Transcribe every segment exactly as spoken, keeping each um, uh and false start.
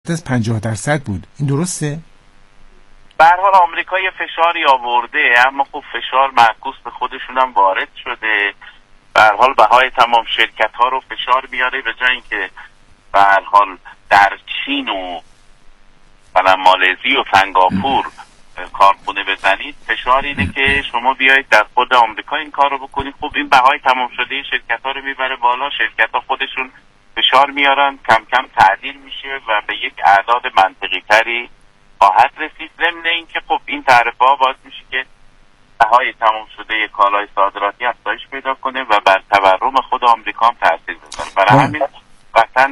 بالاتر از پنجاه درصد بود. این درسته؟ به هر حال آمریکا یه فشاری آورده، اما خب فشار معکوس به خودشون هم وارد شده. به هر حال بهای تمام شرکت ها رو فشار بیاره، به جای اینکه به هر حال در چین و مثلا مالزی و سنگاپور کارخونه بزنید، فشار اینه که شما بیایید در خود آمریکا این کار رو بکنید. خب این بهای تمام شده شرکت ها رو میبره بالا، شرکت ها خودشون فشار میارن، کم کم تعدیل میشه و به یک اعداد منطقی تری خواهد رسید. ضمن اینکه خب این تعرفه ها باعث میشه که بهای تمام شده کالای صادراتی افزایش پیدا کنه و بر تورم خود آمریکا هم تاثیر بذاره. برای همین قطعاً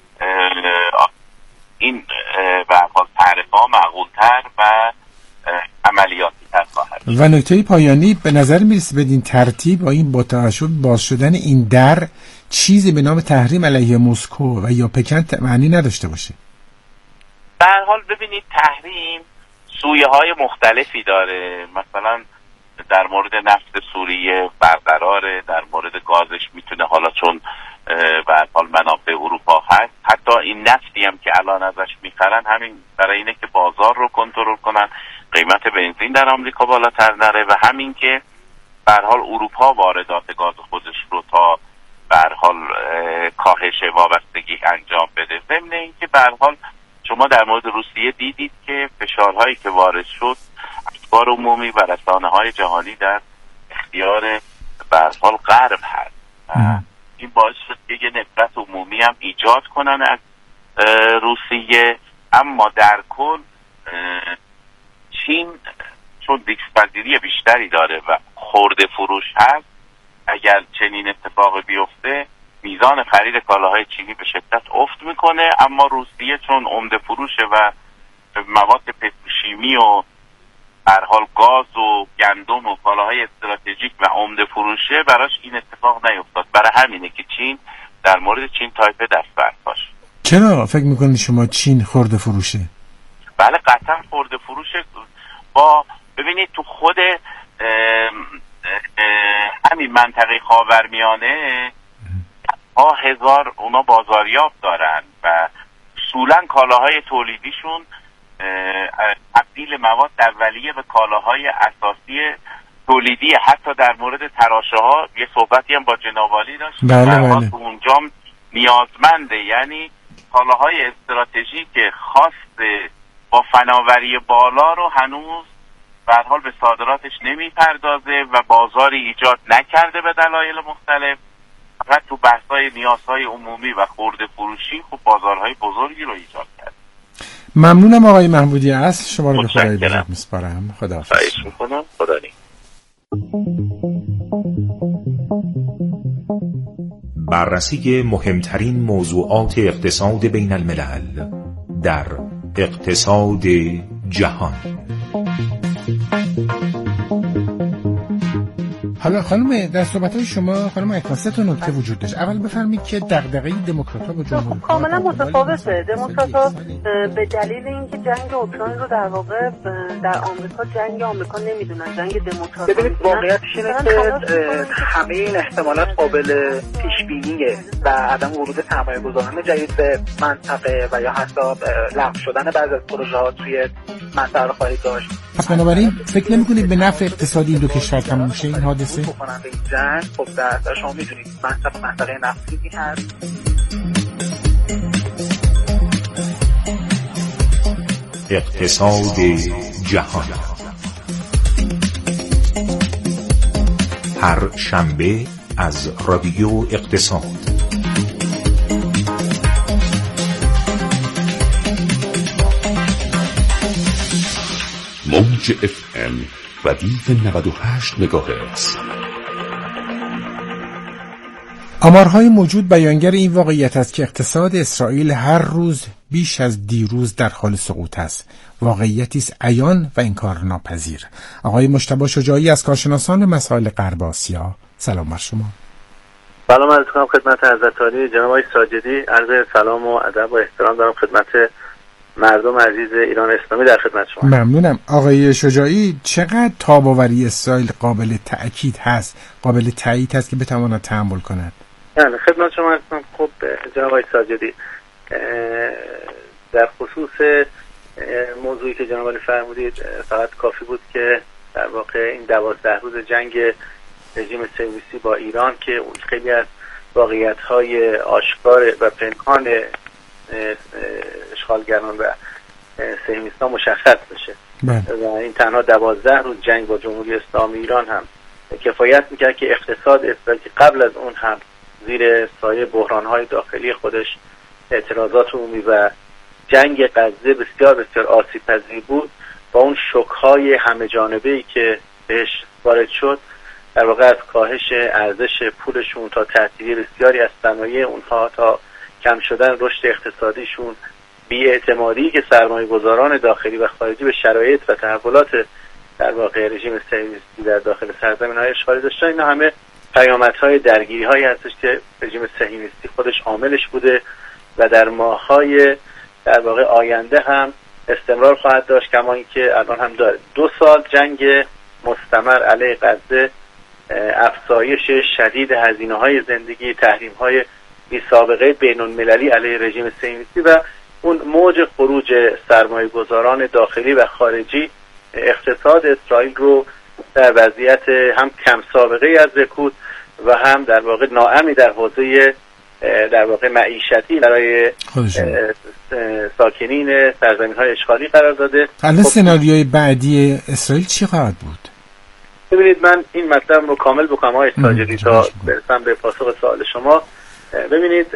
این به هر حال تعرفه ها معقول‌تر و عملیاتی تر خواهد. و نکته پایانی به نظر میرسه بدین ترتیب با این با توجه باز شدن این در چیزی به نام تحریم علیه مسکو و یا پکن معنی نداشته باشه. به هر حال ببینید تحریم سویه های مختلفی داره. مثلا در مورد نفت سوریه برقراره، در مورد گازش میتونه حالا چون به هر حال منافع اروپا هست، حتی این نفتی هم که الان ازش میخرن همین برای اینه که بازار رو کنترل کنن، قیمت بنزین در آمریکا بالاتر نره و همین که به هر حال اروپا واردات گاز خودش رو تا به هر حال کاهش وابستگی انجام بده. ضمن اینکه به هر حال شما در مورد روسیه دیدید که فشارهایی که وارد شد اخبار عمومی و رسانه‌های جهانی در اختیار به هر حال غرب هست. این باعث شد که یه نفرت عمومی هم ایجاد کنن از روسیه. اما در کل چین چون ریسک‌پذیری بیشتری داره و خرده فروش هست، اگر چنین اتفاقی بیفته میزان خرید کالاهای چینی به شدت افت میکنه. اما روسیه چون عمده فروشه و مواد پتروشیمی و هر حال گاز و گندم و کالاهای استراتژیک و عمده فروشه، براش این اتفاق نیفتاد. برای همینه که چین در مورد چین تایپ دست برپاش. چرا فکر میکنید شما چین خرده فروشه؟ بله قطعا خرده فروشه. با ببینید تو خود اه اه همین منطقه خاورمیانه ها هزار اونا بازاریاب دارن و اصولا کالاهای تولیدیشون تبدیل مواد اولیه به کالاهای اساسی تولیدی. حتی در مورد تراشه ها یه صحبتی هم با جناب عالی داشت. بله بله. تو اونجا نیازمنده، یعنی کالاهای استراتژیک خاص با فناوری بالا رو هنوز به هر حال به صادراتش نمیپردازه و بازاری ایجاد نکرده به دلایل مختلف. فقط تو بحث‌های نیازهای عمومی و خرده فروشی خب بازارهای بزرگی رو ایجاد کرد. ممنونم آقای محمودی اصل، شما رو به خدای بزرگ میسپارم. خداحافظ. خواهش می‌کنم. خدا نگهدار. بررسی مهمترین موضوعات اقتصاد بین الملل در اقتصاد جهان. حالا خانم در صحبت‌های شما خانم عکاسی تو نکته وجود داشت. اول بفرمایید که دغدغه دموکرات‌ها با جمهوری کاملا متفاوته. دموکرات‌ها به دلیل اینکه جنگ اوکراین رو در واقع در آمریکا جنگ آمریکا نمیدونن، جنگ دموکرات. ببینید واقعیتش اینه که همه این احتمالات قابل پیش بینیه و عدم ورود سرمایه‌گذاران جدید به منطقه و یا حتی لغو شدن بعضی از پروژه‌ها توی منطقه خواهید داشت. پس بنابراین فکر نمی‌کنید به نفع اقتصادی این دو کشور تموم شه این حادثه؟ بکنن به این جنگ. خب در شما می‌دونید منطقه منطقه نفتی هست. اقتصاد جهان هر شنبه از رادیو اقتصاد. موج اف ام ردیف نود و هشت مگاهرتز. آمارهای موجود بیانگر این واقعیت است که اقتصاد اسرائیل هر روز بیش از دیروز در حال سقوط است. واقعیتی است عیان و انکارناپذیر. آقای مجتبی شجاعی از کارشناسان مسائل غرب آسیا، سلام بر شما. سلام عرض می‌کنم خدمت حضرت عالی جناب آقای ساجدی. عرض سلام و ادب و احترام دارم خدمت مردم عزیز ایران اسلامی. در خدمت شما. ممنونم. آقای شجاعی، چقدر تاب‌آوری اسرائیل قابل تأکید هست، قابل تایید هست که بتواند تحمل کند؟ بله خدمت شما هستم. خب جناب آقای ساجدی، در خصوص موضوعی که جناب علی فرمودید فقط کافی بود که در واقع این دوازده روز جنگ رژیم صهیونیستی با ایران که اون خیلی از واقعیت‌های آشکار و پنهان اشغالگران و صهیونیست‌ها مشخص بشه و این تنها دوازده روز جنگ با جمهوری اسلامی ایران هم کفایت میکرد که اقتصاد اسرائیل که قبل از اون هم زیر سایه بحران‌های داخلی خودش، اعتراضات عمومی و جنگ غزه بسیار بسیار آسیب‌پذیر بود، با اون شوک‌های همه جانبه‌ای که بهش وارد شد در واقع از کاهش ارزش پولشون تا تعطیلی بسیاری از صنایع اونها تا کم شدن رشد اقتصادیشون، بی‌اعتمادی که سرمایه‌گذاران داخلی و خارجی به شرایط و تحولات در واقع رژیم صهیونیستی در داخل سرزمین‌های اشغالی داشتن، اینا همه پیامدهای درگیری‌هایی هستش که رژیم صهیونیستی خودش عاملش بوده و در ماه‌های در واقع آینده هم استمرار خواهد داشت، کما اینکه الان هم داره. دو سال جنگ مستمر علیه غزه، افزایش شدید هزینه‌های زندگی، تحریم‌های بی سابقه بین‌المللی علیه رژیم صهیونیستی و اون موج خروج سرمایه‌گذاران داخلی و خارجی اقتصاد اسرائیل رو در وضعیت هم کم سابقه از رکود و هم در واقع ناامنی در حوزه در واقع معیشتی برای ساکنین سرزمین‌های اشغالی قرار داده. الان سناریوی بعدی اسرائیل چی خواهد بود؟ ببینید من این مطلب رو کامل بکنم آقای ساجدی تا برسم به پاسخ سوال شما. ببینید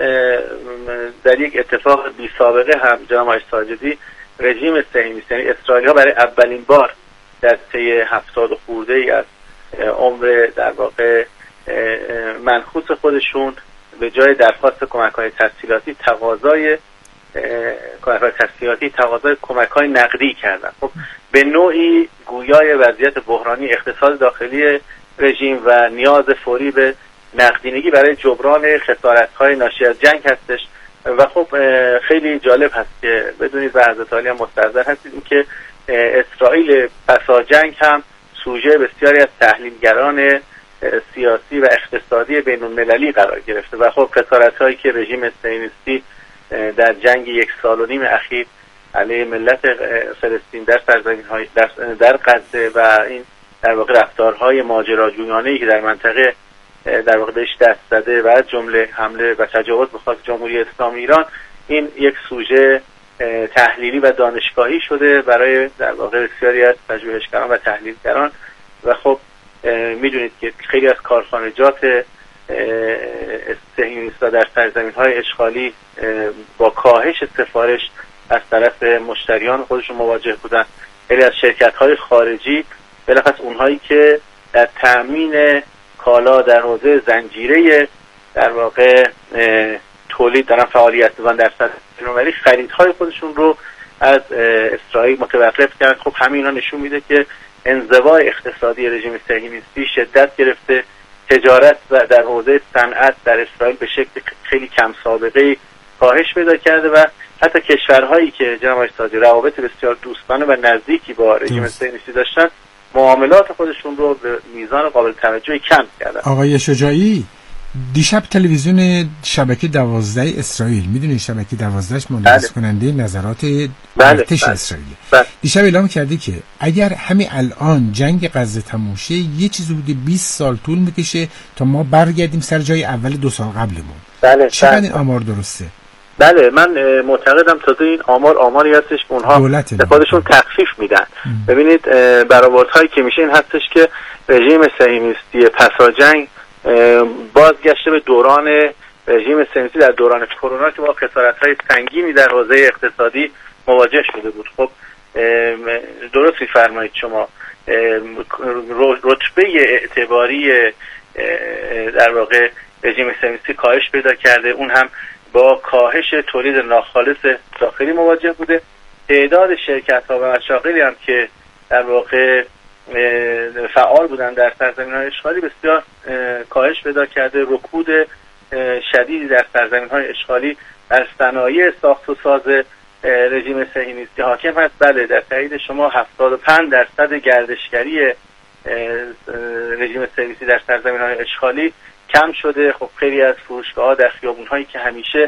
در یک اتفاق بی سابقه هم جناب آقای ساجدی رژیم صهیونیستی یعنی اسرائیل‌ها برای اولین بار در طی هفتاد خورده ای از عمر در واقع منحوس خودشون به جای درخواست کمک‌های تسهیلاتی تقاضای کمک‌های تسهیلاتی تقاضای کمک‌های نقدی کردن. خب به نوعی گویای وضعیت بحرانی اقتصاد داخلی رژیم و نیاز فوری به نقدینگی برای جبران خسارت‌های ناشی از جنگ هستش و خب خیلی جالب هست که بدونید و حضرت عالی هم مستحضر هستید که اسرائیل پس از جنگ هم سوژه بسیاری از تحلیلگران سیاسی و اقتصادی بین‌المللی قرار گرفته و خب خسارت‌هایی که رژیم صهیونیستی در جنگ یک سال و نیم اخیر علیه ملت فلسطین در سرزمین‌های در, در غزه و این در واقع رفتارهای ماجراجویانه‌ای که در منطقه در واقع بهش دست زده و از جمله حمله و تجاوز به خاک جمهوری اسلامی ایران، این یک سوژه تحلیلی و دانشگاهی شده برای در واقع بسیاری از پژوهشگران و تحلیلگران و خب میدونید که خیلی از کارخانجات صهیونیست‌ها در سرزمین‌های اشغالی با کاهش سفارش از طرف مشتریان خودشون مواجه بودن. خیلی از شرکت‌های خارجی بالاخص اونهایی که در تأمین کالا در حوزه زنجیره در واقع تولید دارن فعالیت دارن در سرزمین، ولی خریدهای خودشون رو از اسرائیل متوقف کرد. خب همینا نشون میده که انزوای اقتصادی رژیم صهیونیستی شدت گرفته، تجارت و در حوزه صنعت در اسرائیل به شکل خیلی کم سابقه کاهش پیدا کرده و حتی کشورهایی که جناب آقای سادی روابط بسیار دوستانه و نزدیکی با رژیم صهیونیستی داشتن معاملات خودشون رو به میزان قابل توجهی کم کردن. آقای شجاعی، دیشب تلویزیون شبکه دوازده اسرائیل، میدونی شبکه دوازدهش منعکس کننده نظرات ارتش اسرائیل، دیشب اعلام کرده که اگر همین الان جنگ غزه تموم شه یه چیز حدود بیست سال طول میکشه تا ما برگردیم سر جای اول دو سال قبلمون. بله. چقدر این آمار درسته؟ بله، من معتقدم تازه این آمار آماری هستش که اونها به خودشون تخفیف میدن. ببینید برآوردهایی که میشه این هستش که رژیم صهیونیستی پس از جنگ بازگشته به دوران رژیم صهیونیستی در دوران کرونا که با خسارت‌های سنگینی در حوزه اقتصادی مواجه شده بود. خب درست می‌فرمایید شما، رتبه اعتباری در واقع رژیم صهیونیستی کاهش پیدا کرده، اون هم با کاهش تولید ناخالص داخلی مواجه بوده. تعداد شرکت‌ها و مشاغلی هم که در واقع فعال بودن در سرزمین‌های اشغالی بسیار کاهش پیدا کرده. رکود شدیدی در سرزمین‌های اشغالی در صنایع ساخت و ساز رژیم صهیونیستی حاکم هست. بله، در تایید شما هفتاد و پنج درصد گردشگری رژیم صهیونیستی در سرزمین‌های اشغالی کم شده. خب خیلی از فروشگاه‌ها در خیابون‌هایی که همیشه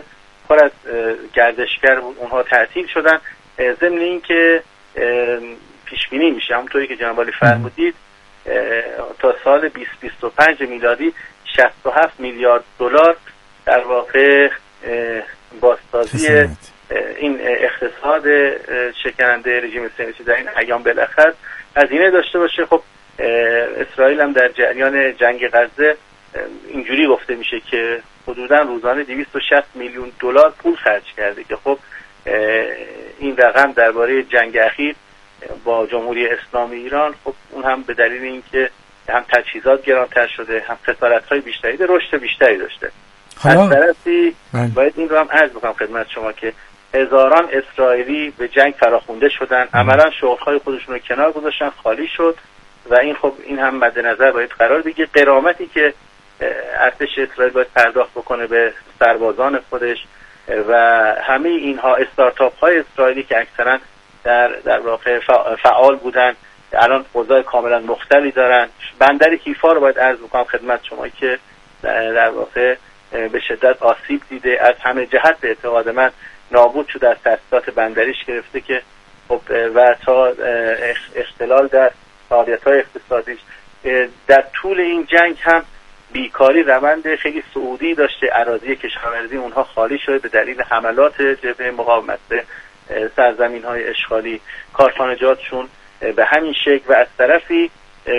پر از گردشگر بود، اونها تعطیل شدن. ضمن این که پیش بینی میشه همونطوری که جناب عالی فرمودید تا سال بیست بیست و پنج میلادی شصت و هفت میلیارد دلار در واقع بازسازی این اقتصاد شکننده رژیم صهیونیستی در این ایام بالاخره هزینه داشته باشه. خب اسرائیل هم در جریان جنگ غزه اینجوری گفته میشه که حدوداً روزانه دویست و شصت میلیون دلار پول خرج کرده که خب این رقم درباره جنگ اخیر با جمهوری اسلامی ایران خب اون هم به دلیل اینکه هم تجهیزات گرانتر شده، هم خسارت‌های بیشتری ده، رشد بیشتری داشته. از طرفی باید این رو هم عرض بکنم خدمت شما که هزاران اسرائیلی به جنگ فراخونده شدن، عملا شغل‌های خودشون رو کنار گذاشتن، خالی شد و این خب این هم مد نظر باید قرار بگیره. غرامتی که ارتش اسرائیل باید پرداخت بکنه به سربازان خودش و همه اینها استارتاپ های اسرائیلی که اکثرا در در واقع فعال بودن الان اوضاع کاملا مختلفی دارن. بندر حیفا رو باید عرض بکنم خدمت شما که در واقع به شدت آسیب دیده، از همه جهت به اعتقاد من نابود شده، از تأسیسات بندریش گرفته که خب و تا اختلال در فعالیت‌های اقتصادیش. در طول این جنگ هم بیکاری روند خیلی صعودی داشته، اراضی کشاورزی اونها خالی شده به دلیل حملات جبهه مقاومت به سرزمین‌های اشغالی، کارخانجاتشون به همین شکل و از طرفی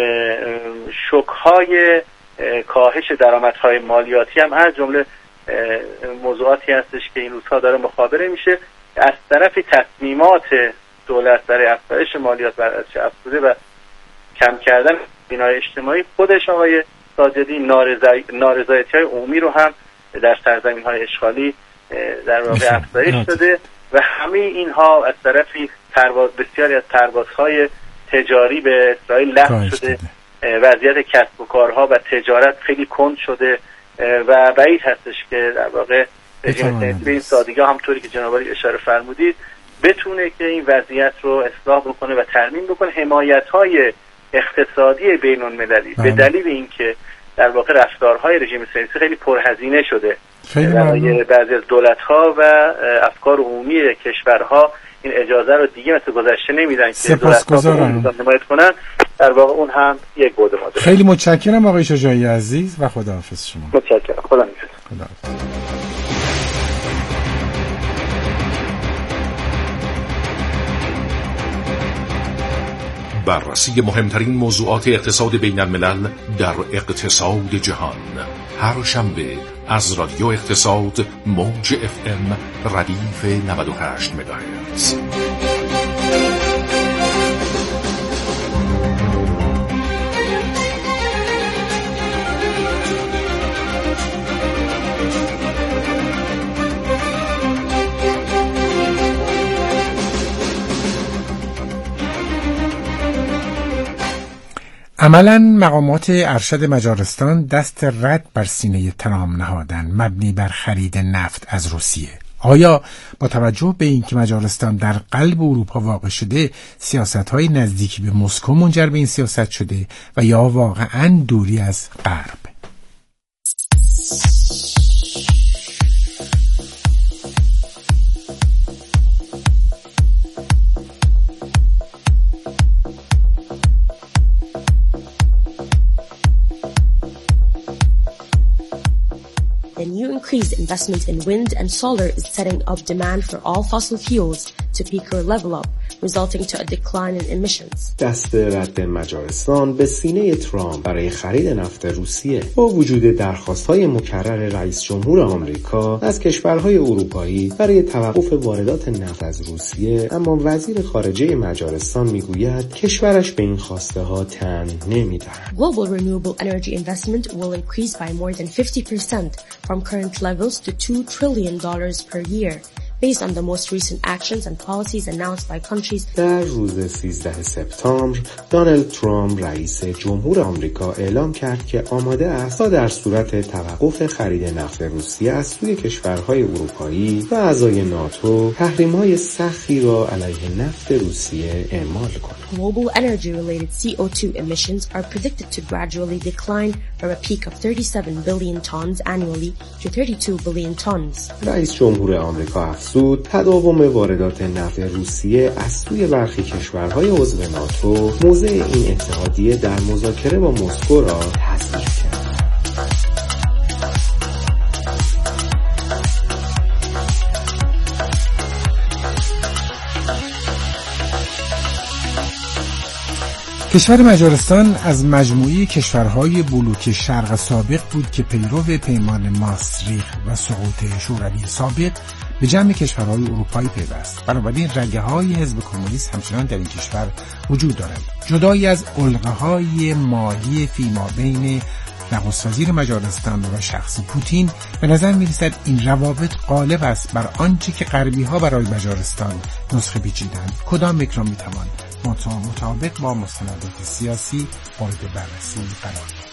شوک‌های کاهش درآمدهای مالیاتی هم از جمله موضوعاتی هستش که این روزها داره مخابره میشه. از طرفی تصمیمات دولت برای افزایش مالیات بر ارزش افزوده و کم کردن بنای اجتماعی خودش آقای ساجدی نارضایتی‌های عمومی رو هم در سرزمین‌های اشغالی در واقع افزایش داده و همه اینها از طرفی پرواز بسیاری از پروازهای تجاری به اسرائیل لغو شده، وضعیت کسب و کارها و تجارت خیلی کند شده و بعید هستش که در واقع رژیم صهیونیستی به این سادگی همونطوری که جناب عالی اشاره فرمودید بتونه که این وضعیت رو اصلاح بکنه و ترمیم بکنه. حمایت‌های اقتصادی بین‌المللی به دلیل اینکه در واقع رفتارهای رژیم صهیونیستی خیلی پرهزینه شده برای بعضی از دولت‌ها و افکار عمومی کشورها این اجازه رو دیگه مثل گذشته نمیدن که دولت‌ها حمایت کنن، در واقع اون هم یک بعد ماده. خیلی متشکرم آقای شجاعی عزیز و خداحافظ شما. متشکرم. خدا نگهدار. خداحافظ. بررسی مهمترین موضوعات اقتصاد بین الملل در اقتصاد جهان هر شنبه از رادیو اقتصاد موج اف ام ردیف نود و هشت مگاهرتز. عملاً مقامات ارشد مجارستان دست رد بر سینه ترامپ نهادن مبنی بر خرید نفت از روسیه. آیا با توجه به اینکه مجارستان در قلب اروپا واقع شده سیاست‌های نزدیکی به مسکو منجر به این سیاست شده و یا واقعاً دوری از غرب؟ The new increased investment in wind and solar is setting up demand for all fossil fuels to peak or level up, resulting to a decline in emissions. دست رد مجارستان به سینه ترامپ برای خرید نفت روسیه. با وجود درخواست‌های مکرر رئیس جمهور آمریکا از کشورهای اروپایی برای توقف واردات نفت از روسیه، اما وزیر خارجه مجارستان میگوید کشورش به این خواسته‌ها تن نمی‌دهد. Global renewable energy investment will increase by more than fifty percent from current levels to two trillion dollars per year, based on the most recent actions and policies announced by countries. در روز سیزده سپتامبر دونالد ترامپ رئیس جمهور آمریکا اعلام کرد که آماده است تا در صورت توقف خرید نفت روسیه از سوی کشورهای اروپایی و اعضای ناتو تحریم‌های سختی را علیه نفت روسیه اعمال کند. Global energy-related C O two emissions are predicted to gradually decline from a peak of thirty-seven billion tons annually to thirty-two billion tons. رئیس جمهور آمریکا افزود تداوم واردات نفت روسیه از سوی برخی کشورهای عضو ناتو موضع این اتحادیه در مذاکره با مسکو را تضعیف کرد. کشور مجارستان از مجموعه کشورهای بلوک شرق سابق بود که پیرو پیمان ماستریخت و سقوط شوروی سابق به جمع کشورهای اروپایی پیوست. بنابراین رگه‌های حزب کمونیست همچنان در این کشور وجود دارند. جدایی از علقه‌های مالی فیمابین نخست وزیر مجارستان و شخص پوتین، به نظر می‌رسد این روابط غالب است بر آنچه که غربی‌ها برای مجارستان نسخه پیچیدند. کدام یک را می‌توان مطابق با مستندات سیاسی مورد بررسی قرار داد؟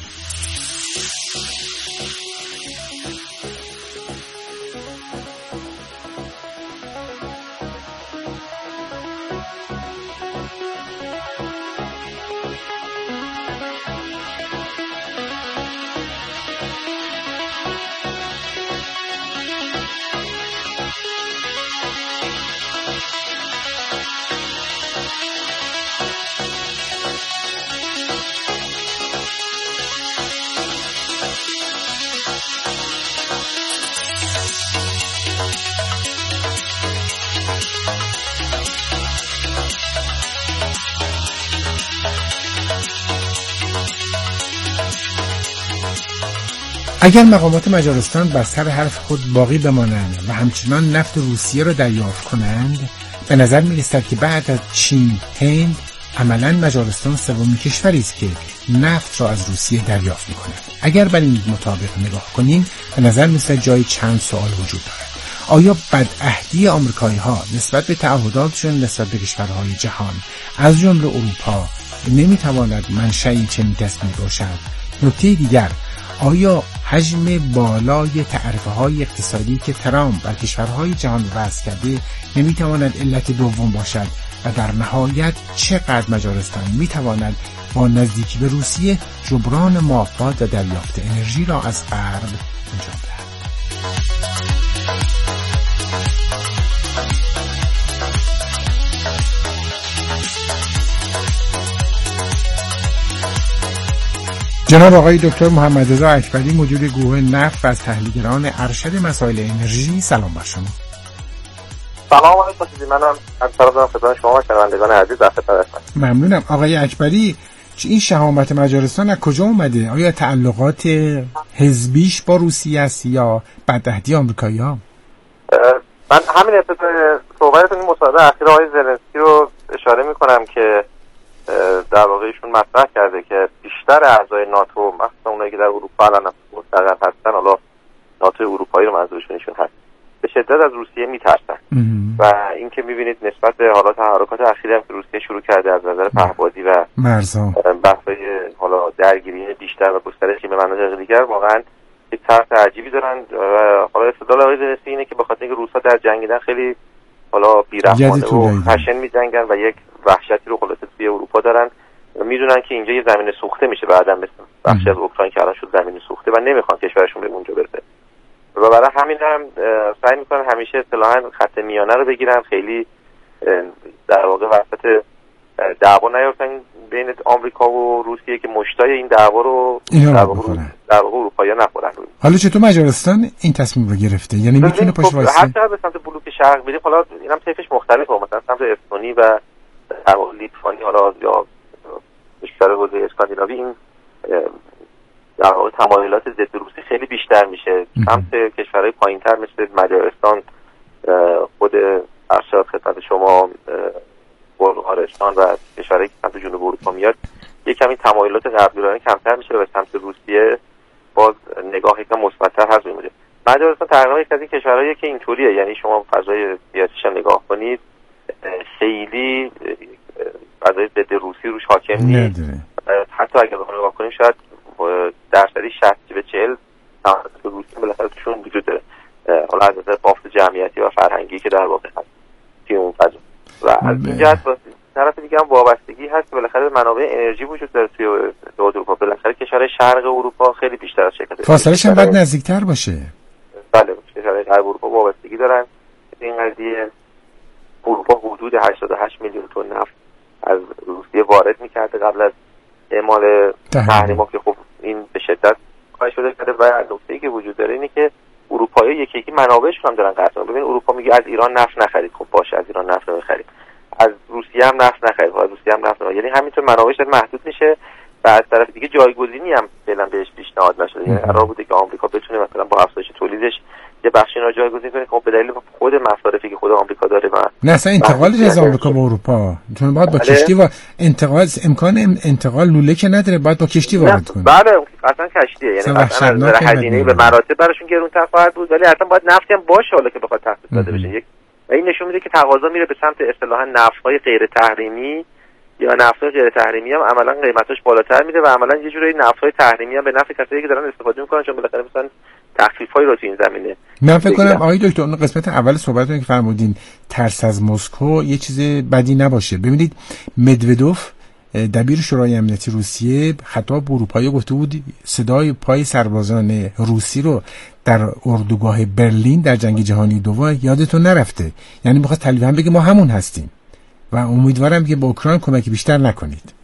اگر مقامات مجارستان بر سر حرف خود باقی بمانند و همچنان نفت روسیه را دریافت کنند، به نظر می‌رسد که بعد از چین، هند، عملاً مجارستان سومین کشوری است که نفت را از روسیه دریافت می‌کند. اگر بر این مطابق نگاه کنیم، به نظر می‌رسد جای چند سوال وجود دارد. آیا بدعهدی آمریکایی‌ها نسبت به تعهداتشان نسبت به کشورهای جهان از جمله اروپا نمی‌تواند منشأ چنین تصمیمی باشد؟ نکته دیگر، آیا حجم بالای تعرفه‌های اقتصادی که ترامپ بر کشورهای جهان وضع کرده نمی‌تواند علت دوم باشد و در نهایت چقدر مجارستان می‌تواند با نزدیکی به روسیه جبران مافات و دریافت انرژی را از غرب انجام دهد؟ جناب آقای دکتر محمد رضا اکبری، مدیر گروه نفت و از تحلیلگران ارشد مسائل انرژی، سلام بر شما. سلام علیکم. منم از طرف خدمت شما و شنوندگان عزیز در خدمت هستم. ممنونم. آقای اکبری، این شهامت مجارستان از کجا اومده؟ آیا تعلقات حزبیش با روسیه است یا بدعهدی آمریکایی‌ها؟ من همین ابتدای صحبتتون این مصاحبه اخیر آقای زلنسکی رو اشاره می‌کنم که در واقع ایشون مطرح کرده که بیشتر اعضای ناتو، مثلا اونایی که در اروپا الان مستقر هستن، حالا ناتو اروپایی رو منظورشون ایشون هست، به شدت از روسیه میترسن و اینکه میبینید نسبت به حالا تحرکات اخیری هم که روسیه شروع کرده از نظر پهپادی و مرزا بحث‌های حالا درگیری بیشتر و گسترشی به مناطق دیگر، واقعا یک طرح عجیبی دارن و حالا استدلال آقای زلنسکی اینه که به خاطر اینکه روس‌ها در جنگیدن خیلی حالا بی‌رحمانه و خشن می‌جنگن و یک وحشتی رو خلاصه توی اروپا دارن و میدونن که اینجا یه زمین سوخته میشه بعداً، مثل بخشی از اوکراین که الان شد زمین سوخته و نمیخوان کشورشون به اونجا برسه و برای همین هم سعی میکنن همیشه اصطلاحاً خط میانه رو بگیرن، خیلی در واقع وسط دعوا نیفتن بین آمریکا و روسیه که مشتای این دعوا رو در واقع در واقع اروپایی‌ها نخورن. حالا چطور مجارستان این تصمیم رو گرفته؟ یعنی میتونه پشت وایسه؟ هر چقدر به سمت بلوک شرق بریم، حالا اینم طیفش مختلفه، مثلا سمت استونی و در واقع لیتوانی حالا یا کشور حوزه اسکاندیناوی، این در واقع تمایلات ضد روسی خیلی بیشتر میشه. سمت کشورهای پایینتر مثل مجارستان، خود ارشد خدمت شما بلغارستان و کشورهایی که سمت جنوب اروپا میاد، یک کمی تمایلات غربگرایانه کمتر میشه و به سمت روسیه باز نگاه یکم مثبت‌تر هست میمونه. مجارستان تقریبا یک از این کشورهاییه که اینطوریه، یعنی شما فضای سیاسیش هم نگاه کنید خیلی فضای ضد روسی روش حاکم نیست. حتی اگر بخوایم نگاه کنیم شاید درصدی شصت به چهل تماس روسی بالاخره توشون وجود داره، حالا از نظر بافت جمعیتی و فرهنگی که در واقع هست توی اون فضا. و از این جهت طرف دیگه هم وابستگی هست که بالاخره منابع انرژی وجود داره توی اروپا. بالاخره کشورهای شرق اروپا خیلی بیشتر از شرکت فاصله‌ش هم باید نزدیکتر باشه. بله، کشورهای غرب اروپا وابستگی دارن این قضیه. اروپا حدود هشتاد و هشت میلیون تن نفت از روسیه وارد می‌کرده قبل از اعمال تحریم‌ها که خب این به شدت کاهش پیدا کرده. و نکته‌ای که وجود داره اینه که اروپایی‌ها یکی یکی منابعشون هم دارن قطع می‌کنن. ببین اروپا میگه از ایران نفت نخرید، خب باشه از ایران نفت نمی‌خرید، از روسیه هم نفت نخرید، از روسیه هم نفت نخرید، یعنی همینطور منابعش محدود میشه. و از طرف دیگه جایگزینی هم فعلا بهش پیشنهاد نشده، یعنی قرار بوده که آمریکا بتونه مثلا با افزایش تولیدش یه بخشی رو جایگزین کنه، خب به دلیل خود مصارفی که خود آمریکا داره و نه اصلا انتقالش از آمریکا به اروپا چون باید با بله. کشتی و انتقال امکان انتقال لوله که نداره، باید با کشتی وارد کنه. بله اصلا کشتیه، یعنی اصلا از هزینه به مراتب براشون گرونتر خواهد بود، ولی اصلا باید نفتی هم باشه حالا که بخواد تخصیص داده بشه. یک و این نشون میده که تقاضا میره به سمت اصطلاحا نفت‌های غیر تحریمی یا نفت‌های غیر تحریمی هم عملاً قیمتش بالاتر میره و عملاً یه جوری نفت‌های تحریمی هم به نفع کسایی که دارن استفاده میکنن، چون بالاخره مثلا تخفیف‌هایی رو تو این زمینه. من فکر کنم آقای دکتر اون قسمت اول صحبتتون که فرمودین ترس از مسکو یه چیز بدی نباشه. ببینید مدودوف دبیر شورای امنیتی روسیه خطاب به اروپایی گفته بود صدای پای سربازان روسی رو در اردوگاه برلین در جنگ جهانی دوم یادتون نرفته، یعنی میخواد تلویحا بگه ما همون هستیم و امیدوارم که با اوکراین کمک بیشتر نکنید.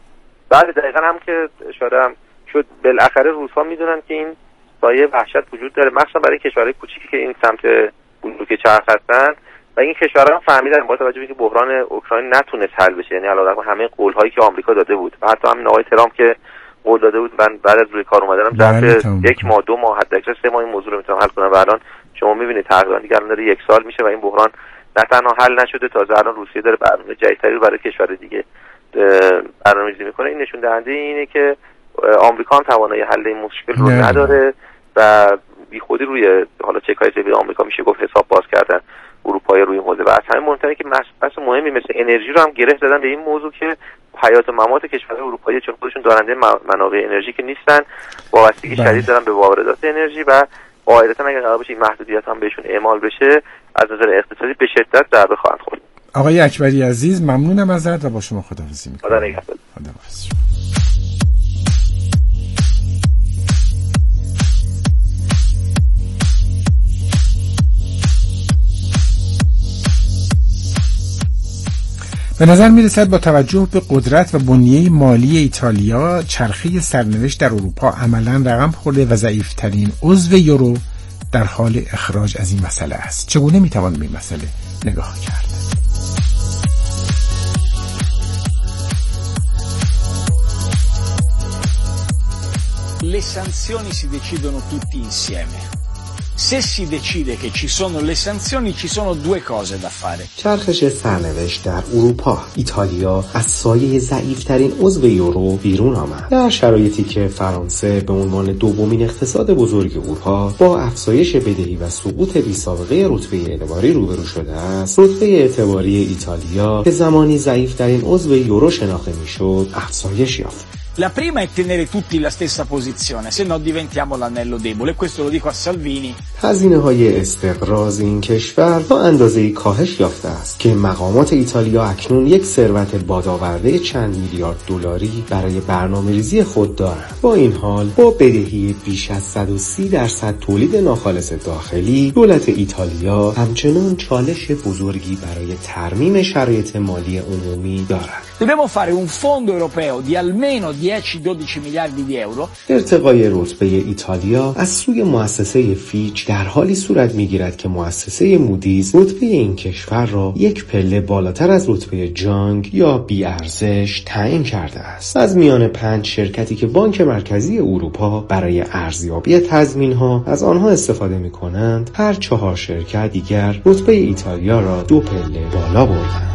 بله دقیقاً هم که اشاره هم شد، بالاخره روس‌ها میدونن که این سایه وحشت وجود داره، مخصوصا برای کشورهای کوچیکی که این سمت بلوک چرخ هستن و این کشورها هم فهمیدن با توجه به اینکه بحران اوکراین نتونست حل بشه، یعنی علاوه بر همه قول‌هایی که آمریکا داده بود و حتی هم آقای ترامپ که قول داده بود من بعد از روی کار اومدنم ظرف یک ماه دو ماه حداکثر سه ماه این موضوع رو میتونم حل کنم و الان شما میبینید تقریبا دیگه الان داره یک سال میشه و این بحران نه تنها حل نشده، تازه الان روسیه داره برنامه جدیدتری رو برای کشور دیگه برنامه‌ریزی میکنه. این نشون دهنده اینه که آمریکا هم توانایی حل این مشکل رو نداره و بی خودی روی حالا چک‌های جیبی آمریکا میشه گفت حساب باز کردن اروپایی روی این حوزه و از همین مهمتره که بحث مهمی مثل انرژی رو هم گره زدن به این موضوع که حیات و ممات کشورهای اروپایی چون خودشون دارنده منابع انرژی که نیستن وابستگی شدید دارن به واردات انرژی و قاعدتا اگر قرار باشه این محدودیت هم بهشون اعمال بشه از نظر اقتصادی به شدت ضربه خواهند خورد. آقای اکبری عزیز ممنونم ازت و با شما خداحافظی می‌کنم. خدا نگهدار. خداحافظ. به نظر میرسد با توجه به قدرت و بنیه مالی ایتالیا چرخه سرنوشت در اروپا عملاً رقم خورده و ضعیف‌ترین عضو یورو در حال اخراج از این مسئله است. چگونه میتوان به این مسئله نگاه کرد؟ Le sanzioni si decidono tutti insieme. Se si decide che ci sono le sanzioni, ci sono due cose da fare. چرخش سرنوشت در اروپا. ایتالیا از سایه ضعیف‌ترین عضو یورو بیرون آمد. در شرایطی که فرانسه به عنوان دومین اقتصاد بزرگ اروپا با افزایش بدهی و سقوط بی‌سابقه رتبه اعتباری روبرو شده است، رتبه اعتباری ایتالیا که زمانی ضعیف‌ترین عضو یورو شناخته می‌شد، افزایش یافت. La prima è tenere tutti la stessa posizione, se no diventiamo l'anello debole. Questo lo dico a Salvini. هزینه‌های استقراض این کشور تا اندازه‌ای کاهش یافته است که مقامات ایتالیا اکنون یک ثروت بادآورده چند میلیارد دلاری برای برنامه‌ریزی خود دارند. با این حال با بدهی بیش از صد و سی درصد تولید ناخالص داخلی، دولت ایتالیا همچنان چالش بزرگی برای ترمیم شرایط مالی عمومی دارد. Dobbiamo fare un fondo europeo di almeno dieci dodici miliardi di euro. ارتقای رتبه ایتالیا از سوی مؤسسه فیچ در حالی صورت می‌گیرد که مؤسسه مودیز رتبه این کشور را یک پله بالاتر از رتبه جانگ یا بی‌ارزش تعیین کرده است. از میان پنج شرکتی که بانک مرکزی اروپا برای ارزیابی تضمین‌ها از آنها استفاده می‌کنند، هر چهار شرکت دیگر رتبه ایتالیا را دو پله بالا بردند.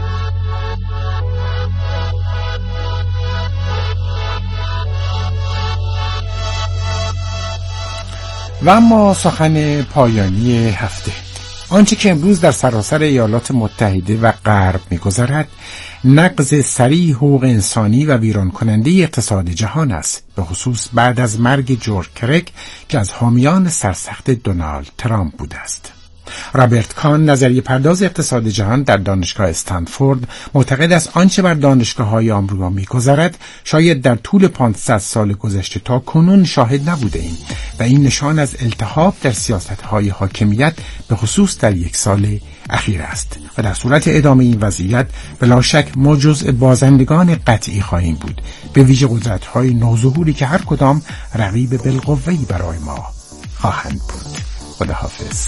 و اما سخن پایانی هفته، آنچه که امروز در سراسر ایالات متحده و غرب می‌گذرد نقض صریح حقوق انسانی و ویران کننده اقتصاد جهان است، به خصوص بعد از مرگ جورج کرک که از حامیان سرسخت دونالد ترامپ بوده است. رابرت کان، نظریه پرداز اقتصاد جهان در دانشگاه استنفورد، معتقد است آنچه بر دانشگاه‌های آمریکا می‌گذرد شاید در طول پانصد سال گذشته تا کنون شاهد نبوده‌ایم و این نشان از التهاب در سیاست‌های حاکمیت به خصوص در یک سال اخیر است و در صورت ادامه این وضعیت بلا شک ما جزء بازندگان قطعی خواهیم بود، به ویژه قدرت‌های نوظهوری که هر کدام رقیب بالقوه‌ای برای ما خواهند بود. خداحافظ.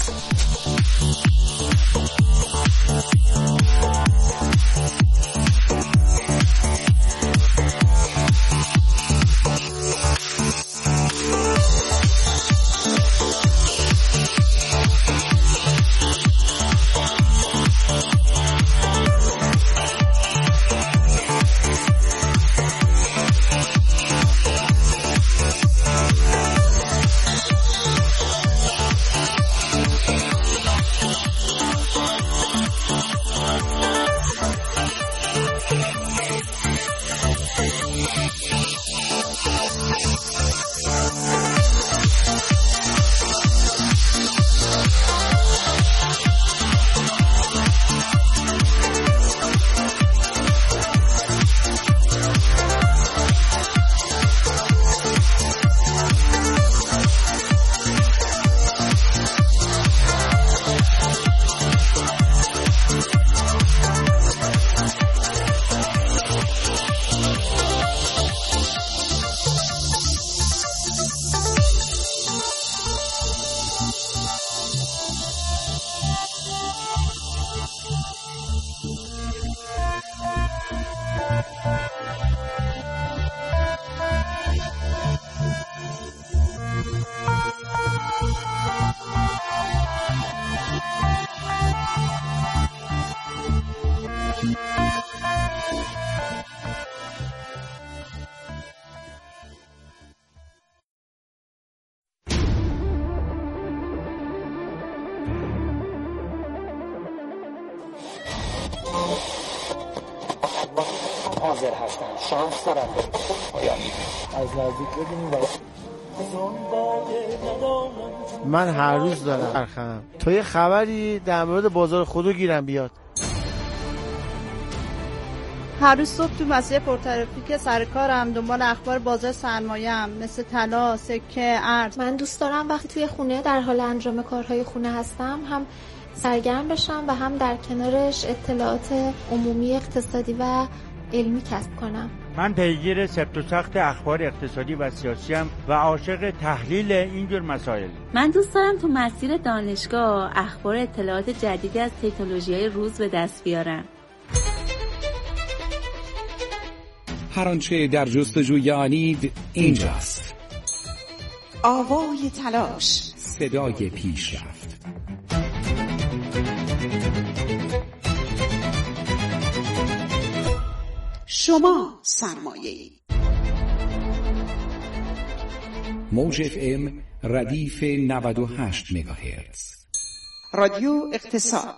حاضر هستم شانس دارم پایانی از نزدیک ببینیم. من هر روز دارم برخم تا یه خبری در مورد بازار خودو گیرم بیاد. هر روز صبح تو مسیر پرترافیک سر کارم دنبال اخبار بازار سرمایه‌ام مثل طلا، سکه، ارز. من دوست دارم وقتی توی خونه در حال انجام کارهای خونه هستم هم سرگرم بشم و هم در کنارش اطلاعات عمومی اقتصادی و علمی کسب کنم. من پیگیر سفت و سخت اخبار اقتصادی و سیاسی ام و عاشق تحلیل اینجور مسائل. من دوست دارم تو مسیر دانشگاه اخبار اطلاعات جدیدی از تکنولوژی‌های روز به دست بیارم. هر آنچه در جستجوی آنید اینجاست. آوای تلاش، صدای پیشرفت. شما سرمایه‌ای. موج اف ام ردیف نود و هشت مگاهرتز. رادیو اقتصاد.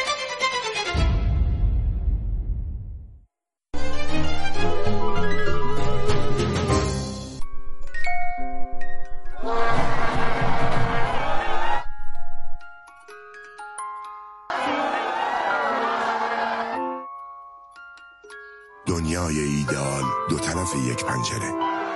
دنیای ایدئال دو طرف یک پنجره.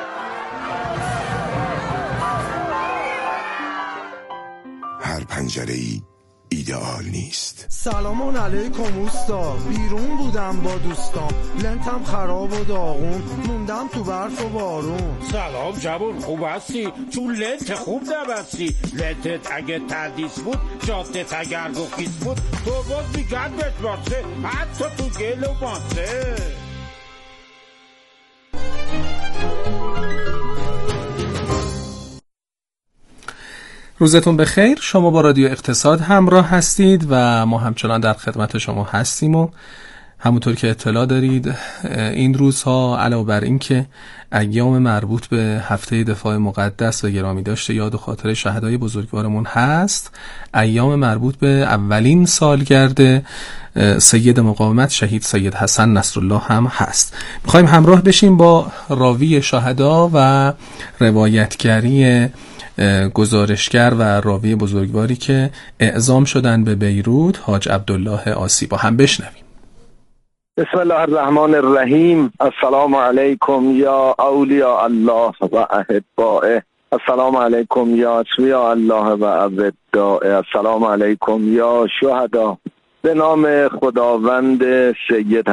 هر پنجره‌ای ایدئال نیست. سلام علیکم اوستا، بیرون بودم با دوستام، لنتم خراب و داغون، موندم تو برف و بارون. سلام جوون، خوب هستی؟ چون لنت خوب نبستی. لنتت اگه تردیس بود، جادت اگر گفیس بود، تو باز میگن بهت باسه، حتی تو گل و باسه. روزتون بخیر. شما با رادیو اقتصاد همراه هستید و ما همچنان در خدمت شما هستیم و همونطور که اطلاع دارید این روزها علاوه بر این که ایام مربوط به هفته دفاع مقدس و گرامی داشته یاد و خاطر شهدای بزرگوارمون هست، ایام مربوط به اولین سالگرد سید مقاومت شهید سید حسن نصرالله هم هست. میخوایم همراه بشیم با راوی شهدا و روایتگری گزارشگر و راوی بزرگواری که اعزام شدن به بیروت، حاج عبدالله عاصی، با هم بشنویم. بسم الله الرحمن الرحیم. السلام علیکم یا اولیاء الله و احبائه. السلام علیکم یا اتقیاء الله و اودائه. السلام علیکم یا شهدا. به نام خداوند سید